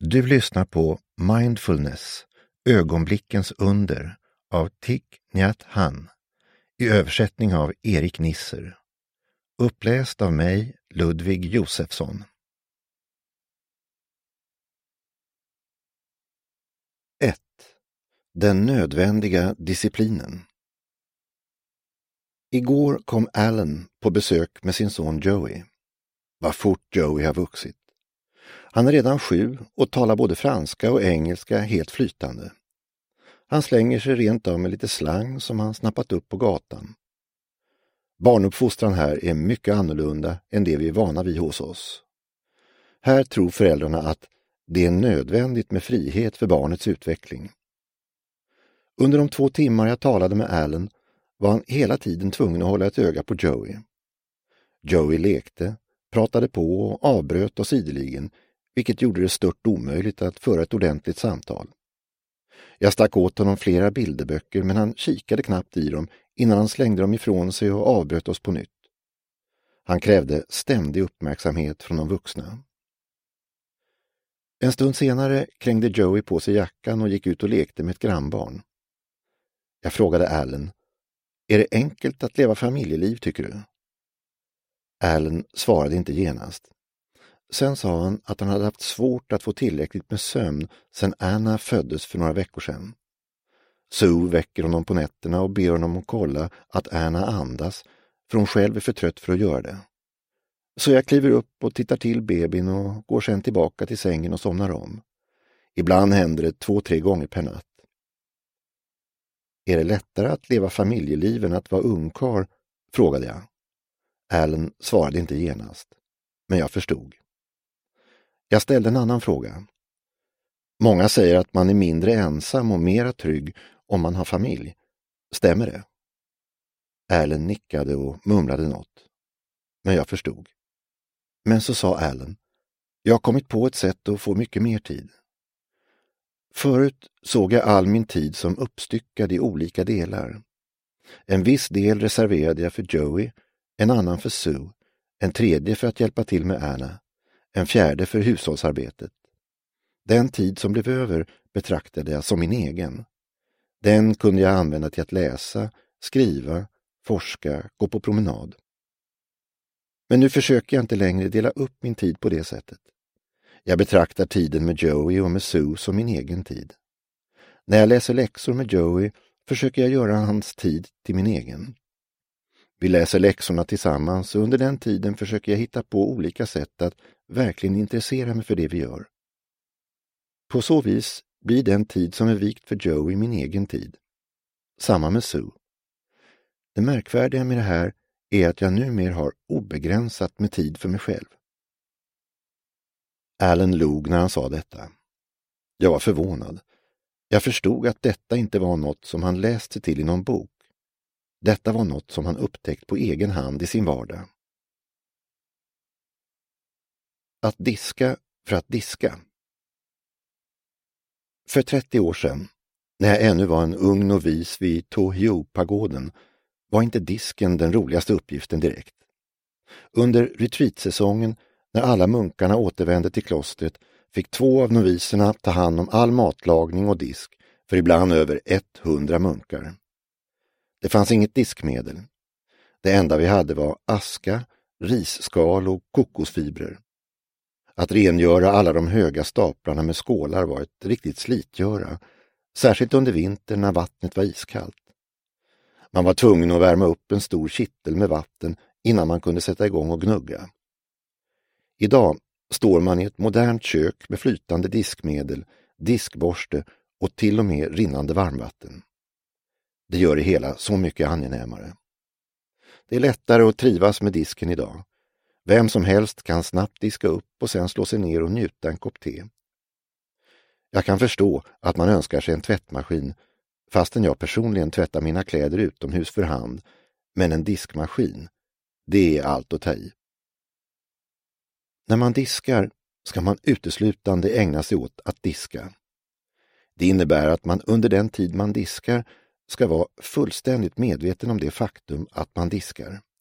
Du lyssnar på Mindfulness, ögonblickens under av Thich Nhat Hanh i översättning av Erik Nisser. Uppläst av mig, Ludvig Josefsson. 1. Den nödvändiga disciplinen. Igår kom Alan på besök med sin son Joey. Vad fort Joey har vuxit. Han är redan 7 och talar både franska och engelska helt flytande. Han slänger sig rent av med lite slang som han snappat upp på gatan. Barnuppfostran här är mycket annorlunda än det vi är vana vid hos oss. Här tror föräldrarna att det är nödvändigt med frihet för barnets utveckling. Under de 2 timmar jag talade med Alan var han hela tiden tvungen att hålla ett öga på Joey. Joey lekte, pratade på och avbröt oss ideligen, vilket gjorde det stört omöjligt att föra ett ordentligt samtal. Jag stack åt honom flera bilderböcker, men han kikade knappt i dem innan han slängde dem ifrån sig och avbröt oss på nytt. Han krävde ständig uppmärksamhet från de vuxna. En stund senare krängde Joey på sig jackan och gick ut och lekte med ett grannbarn. Jag frågade Alan, är det enkelt att leva familjeliv tycker du? Alan svarade inte genast. Sen sa han att han hade haft svårt att få tillräckligt med sömn sedan Anna föddes för några veckor sedan. Sue väcker honom på nätterna och ber honom att kolla att Anna andas, för hon själv är för trött för att göra det. Så jag kliver upp och tittar till bebin och går sedan tillbaka till sängen och somnar om. Ibland händer det 2-3 gånger per natt. Är det lättare att leva familjeliv än att vara ungkarl? Frågade jag. Alan svarade inte genast, men jag förstod. Jag ställde en annan fråga. Många säger att man är mindre ensam och mera trygg om man har familj. Stämmer det? Alan nickade och mumlade något. Men jag förstod. Men så sa Alan, jag har kommit på ett sätt att få mycket mer tid. Förut såg jag all min tid som uppstyckad i olika delar. En viss del reserverade jag för Joey, en annan för Sue, en tredje för att hjälpa till med Anna, en fjärde för hushållsarbetet. Den tid som blev över betraktade jag som min egen. Den kunde jag använda till att läsa, skriva, forska, gå på promenad. Men nu försöker jag inte längre dela upp min tid på det sättet. Jag betraktar tiden med Joey och med Sue som min egen tid. När jag läser läxor med Joey försöker jag göra hans tid till min egen. Vi läser läxorna tillsammans och under den tiden försöker jag hitta på olika sätt att verkligen intressera mig för det vi gör. På så vis blir den tid som är vikt för Joey min egen tid. Samma med Sue. Det märkvärdiga med det här är att jag numera har obegränsat med tid för mig själv. Alan log när han sa detta. Jag var förvånad. Jag förstod att detta inte var något som han läst sig till i någon bok. Detta var något som han upptäckt på egen hand i sin vardag. Att diska för att diska. För 30 år sedan, när jag ännu var en ung novis vid Tohyo-pagoden, var inte disken den roligaste uppgiften direkt. Under retreatsäsongen, när alla munkarna återvände till klostret, fick 2 av noviserna ta hand om all matlagning och disk för ibland över 100 munkar. Det fanns inget diskmedel. Det enda vi hade var aska, risskal och kokosfibrer. Att rengöra alla de höga staplarna med skålar var ett riktigt slitgöra, särskilt under vintern när vattnet var iskallt. Man var tvungen att värma upp en stor kittel med vatten innan man kunde sätta igång och gnugga. Idag står man i ett modernt kök med flytande diskmedel, diskborste och till och med rinnande varmvatten. Det gör det hela så mycket angenämare. Det är lättare att trivas med disken idag. Vem som helst kan snabbt diska upp och sen slå sig ner och njuta en kopp te. Jag kan förstå att man önskar sig en tvättmaskin, fastän jag personligen tvättar mina kläder utomhus för hand, men en diskmaskin, det är allt att ta i. När man diskar ska man uteslutande ägna sig åt att diska. Det innebär att man under den tid man diskar ska vara fullständigt medveten om det faktum att man diskar.